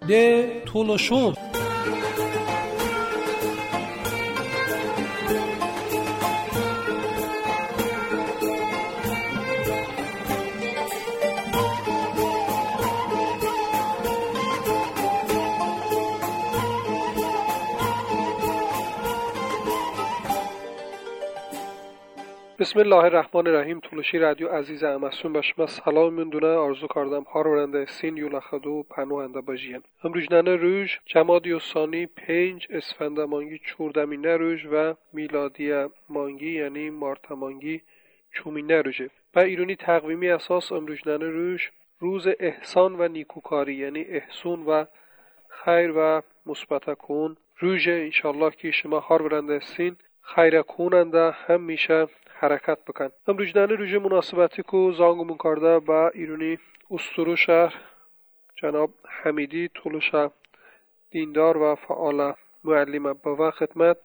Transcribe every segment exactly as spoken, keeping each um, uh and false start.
ده تولشون بسم الله الرحمن الرحیم. تولشی رادیو عزیز امسون باش ما سلام میندونه آرزو کردم هر ورنده سین یولا خدو پنوهنده باجین امروجنانه روز جمادی و ثانی پنج اسفند مانگی چوردمینه روز و میلادی مانگی یعنی مارت مانگی چومینه روزه و ایرانی تقویمی اساس امروجنانه روز روز احسان و نیکوکاری یعنی احسون و خیر و مثبت کن روزه. انشالله که شما هر ورنده سین خیر کننده هم میشه حرکت بکن. امروجنانه روز مناسبتی که زانگمون کرده با ایرانی استرو شهر جناب حمیدی تولشا دیندار و فعال معلم با خدمت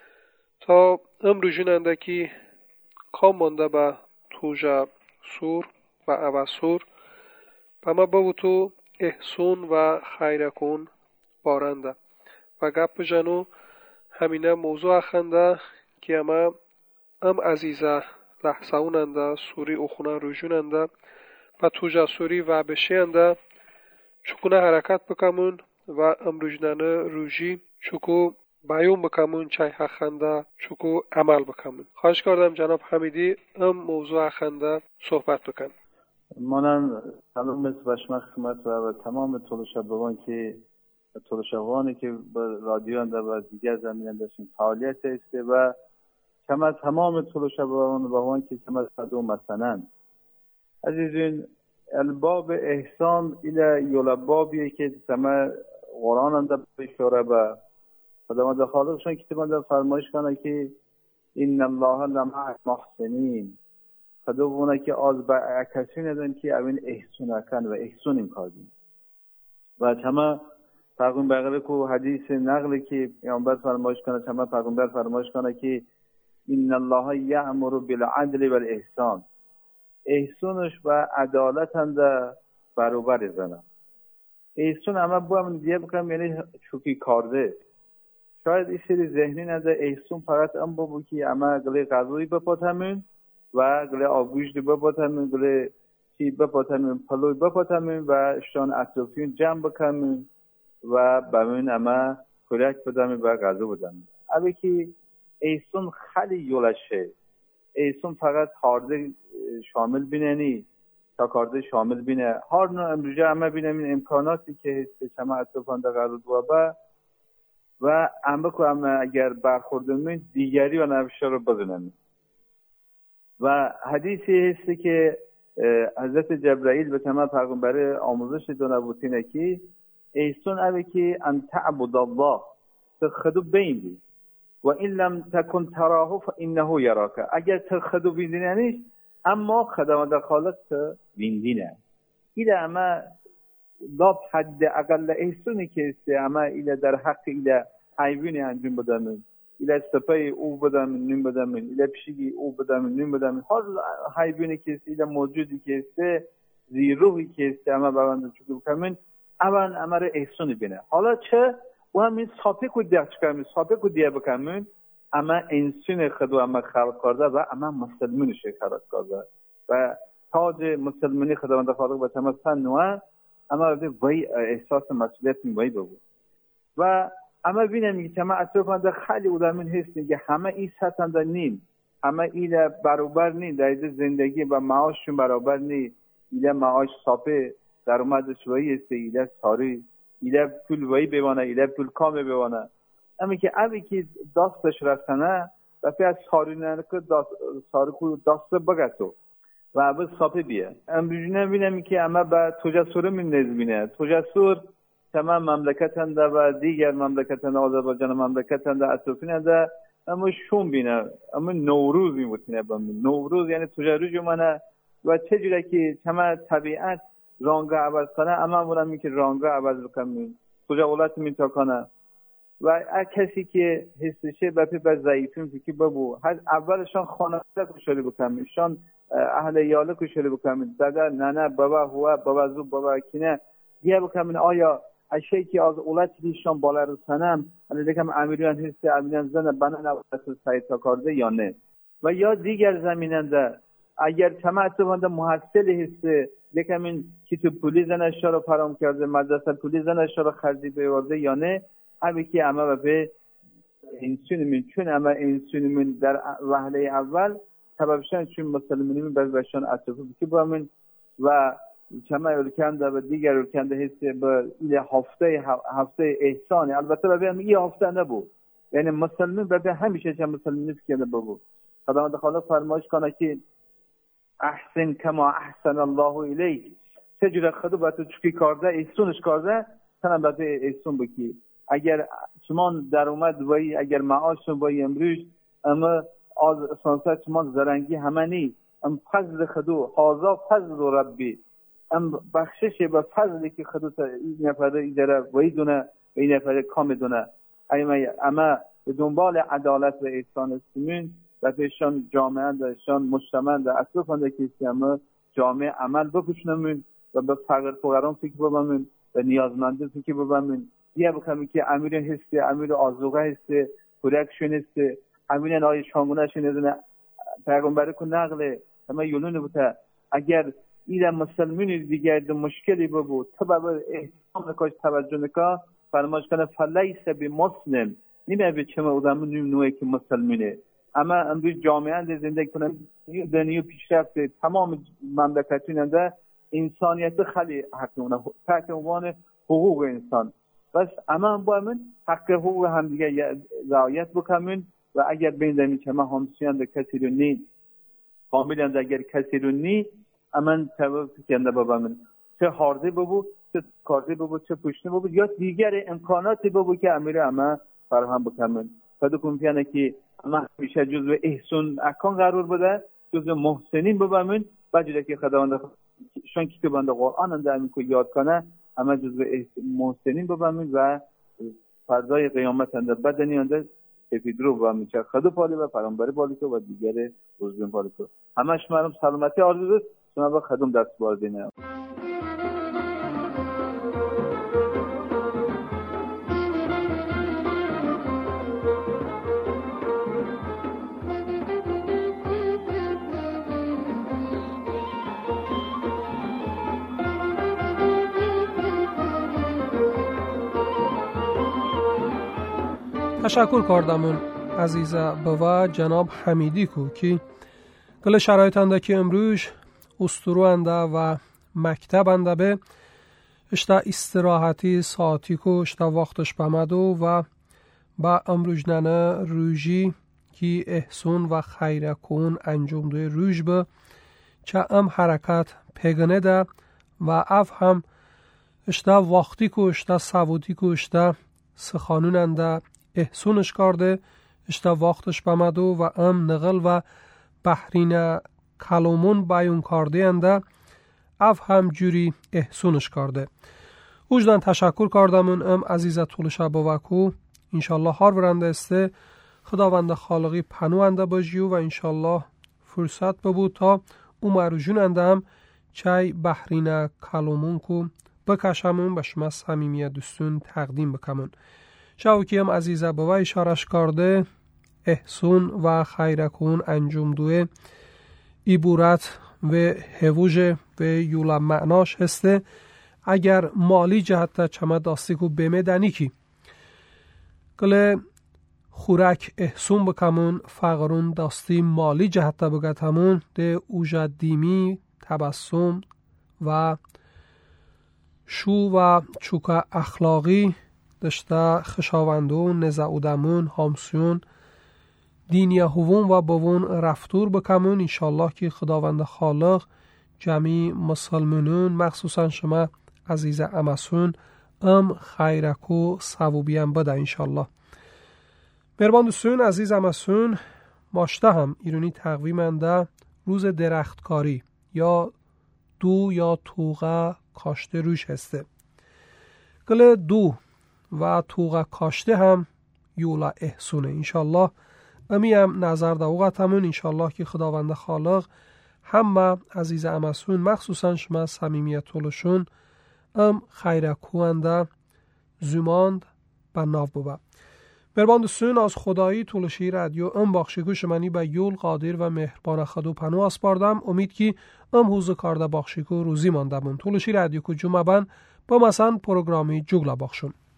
تا امروجنانده که کام مانده با توجه سور و اوسور و ما با تو احسون و خیر کن بارنده و گپ جنو همینه موضوع اخنده که اما ام عزیزه لحظه اوننده سوری اخونه روژوننده و توجه سوری و بشینده چکونه حرکت بکمون و امروجنانه روژی چکو بیون بکمون چای اخنده چکو عمل بکمون. خواهش کردم جناب حمیدی ام موضوع اخنده صحبت بکن. منم سلام مثل بشمخ خدمت و تمام تولشابوان که تولشابوانی که رادیو انده و دیگر زمین داشتیم فعالیت است و کما تمام تولشابوان و آن که کما صدو مثلا عزیزین الباب احسان الى یولبابیه که کما قرآن انده بشوره با خدمت خالقشان کتاب انده فرمایش کنه که این الله لمع محسنین خدمونه که از با کسی ندن که اوین احسون کن و احسون این کار دین و کما پیغمبر کو حدیث نقل که پیامبر فرمایش کنه کما پیغمبر فرمایش کنه که ان الله یأمر بالعدل والاحسان احسانش و عدالت اند برابر زنه احسان اما با من دیگه بکنم یعنی شوکی کارده شاید این سری ذهنی نده احسان فقط ام بابو که اما گله غذایی بپاتمون و گله آبگوشت بپاتمون گله چی بپاتمون پلوی بپاتمون و شان اطرافیون جمع بکنمون و بمون اما کلیک بدمون و غذا بدمون اوه که احسان خیلی یولشه احسان فقط هارده شامل بیننی تا کارده شامل بینه هر نوع امروزه همه بینم این امکاناتی که هست چما اطرافان در قرار دو با و همه که همه اگر برخوردمون دیگری و نوشه رو بزنم و حدیثی هستی که حضرت جبرائیل به تمام پیغمبر آموزش دانه بودینه که احسان اوه که ان تعبد الله تخدو بیندی و این لم تکن تراه فانه یراک اگر تخدو بیندینش اما خدمت خالق بیندینه ایله اما لاب حد اقل احسانی که است اما ایله در حق ایله حیوانی انجام بدمون ایله سپای او بدمون نیم بدمون ایله پشیگی او بدمون نیم بدمون هر حیوانی که است ایله موجودی که است زیروهی که است اما باند چکو بکنمون اول امر احسانی بینه حالا چه و همین سابق و دیگه چکرمون سابق و دیگه بکنمون اما انسان خدو اما خلق کرده و اما مسلمانش خلق کرده و تاج مسلمانی خداوند خالق به تمام نوع اما وی احساس مسئولیت وی بود و اما ببینم که تمام اطرافنده خیلی آدمون هستن که همه این سطحند نیم همه ایل برابر نیم در زندگی و معاششون برابر نیم ایل معاش ساپه درآمدش وی است ایل ساری ایل پول وی بوانه ایل پول کام بوانه اما که اوی که داستش رسنه و فی از ساری نرکه داست ساری کو داست بگتو و اول ساپه بیه امروزونه بینم که اما با توجسور من نزمینه توجسور تمام مملکت هنده و دیگر مملکت هنده آذربایجان مملکت هنده اطرافین هنده اما شون بینه اما نوروز میبوتینه بامین نوروز یعنی توجروج منه و چجوره که تمام طبیعت رانگه عوض کنه اما مورم که رانگه عوض بکنم توجولت من تا کنه و کسی که حسشه بپی بر ضعیفین که ببو اولشان خانواده کشاری بکنم شان اهل یاله کشاری بکنم دادا ننه بابا هوا بابا زو بابا کینه دیگه بکنم آیا اشیایی که از اولاد دیشان بالا رسانم لیکن امیریان هست امیریان زن بنا نوست سایتا کرده یا نه. و یا دیگر زمیننده اگر چمت بنده محصل هست لیکن این کتاب پولی زنش را فرام کرده مدرسه پولی زنش را خریدی بیورده یا نه. همی که اما به انسانمون چون اما انسانمون در وهله اول سببشان چون مسلمانیم بر بشان اطرافی که با من و چما ارکنده و دیگر ارکنده هست به این هفته هفته احسانی البته به این هفته نبود یعنی مسلمان به همیشه چه مسلمانی فکر نبود. خداوند خالق فرمایش کنه که احسن کما احسن الله الیک چجوری خدا با تو چکی کرده احسانش کرده تنم به احسان بکی. اگر شما در اومد وای اگر معاش وای امروز اما از اسانسات شما زرنگی همه نی ام فضل خدا هازا فضل ربی ام بخشش به فضلی که خدا این نفره ایداره وای دونه و این نفره کام دونه اما به دنبال عدالت و احسان استمین و بهشان جامعه داشتان مجتمع در اطرافنده کسی اما جامعه عمل بکشنمون و به فقر فقران فکر ببامون و نیازمنده فکر ببامون دیگه بکنم که امیر هسته امیر آزوغه هسته پرکشن هسته امیر آی شانگونه شنیدونه پیغمبر کو نقله اما یولون بوده اگر این مسلمین دیگر در مشکلی بود تبا به احتمام نکاش توجه نکا فرمایش کنه فلیس بی مسلم نیمه به چه مودم نوعی که مسلمینه. اما امروز جامعه در زندگی کنن دنیا پیشرفت تمام مملکتین انده انسانیت خیلی حق اونه تحت عنوان حقوق انسان بس اما هم با من حق حقوق هم دیگه رعایت بکنن و اگر بین دمی که ما همسیان در کسی رو نی کاملا اگر کسی رو نی اما توافق کنده بابا من چه حارده ببو چه کارده ببو چه پشته ببو یا دیگر امکاناتی ببو که امیر اما فراهم بکنن فدو کنفیانه که اما همیشه جزو احسان اکان قرار بوده جزو محسنین ببامن بجوره که خداوند شان کتابنده قرآن هم در که یاد کنه اما جزو محسنین ببامن و فردای قیامت انده بدنی انده سفید رو ببامن چه خدا پالی و فرامبری پالی که و دیگر روزبین پالی که همش مرم سلامتی آرزو دست شما با خدم دست باردینه. تشکر کردمون عزیزه بوا جناب حمیدی کو که کل شرایط انده که امروز استرو انده و مکتب انده به اشتا استراحتی ساعتی کو اشتا وقتش بمدو و با امروز ننه روژی که احسان و خیره کن انجام دوی روژ به چه ام حرکت پیگنه ده و اف هم اشتا وقتی کو اشتا سوودی کو اشتا سخانون انده احسانش کرده اشتا وقتش بمدو و ام نقل و بحرین کلومون بیون کرده انده اف هم جوری احسانش کرده. وجدان تشکر کردمون ام عزیزه طول شب وکو انشالله هار ورنده استه خداوند خالقی پنوانده باجیو و انشالله فرصت ببود تا او جون انده هم چای بحرین کلومون کو بکشمون به شما صمیمیت دوستون تقدیم بکمون. شاوکی هم عزیزه بوا اشارش کرده احسان و خیرکون انجام دوه عبارت و هووژ و یولا معناش هسته اگر مالی جهت چما داستی کو بمدنی کی کله خورک احسان بکمون فقرون داستی مالی جهت بگت همون ده اوجد دیمی تبسم و شو و چوکا اخلاقی داشته خشاوندون نزعودمون همسیون دینی هوون و بوون رفتور بکمون انشالله که خداوند خالق جمعی مسلمانون مخصوصا شما عزیز امسون ام خیرکو ثوابیم بده انشالله. مربان دوستون عزیز امسون ماشته هم ایرونی تقویمنده روز درختکاری یا دو یا توغه کاشته روش هسته گله دو و توغه کاشته هم یولا احسونه انشالله امی هم نظر دوغت همون انشالله که خداوند خالق همه عزیز امسون مخصوصا شما صمیمیت طولشون ام خیره کوانده زماند به ناو بوده. مربان دوستان از خدایی تولشی رادیو ام بخشیگو شمانی به یول قادر و مهربان خدو پنو اسپاردم. امید کی ام حوزه کارده بخشیگو روزی مانده بون. تولشی رادیو کو جمعه بان با مثلا پروگرامی جوگلا بخشون.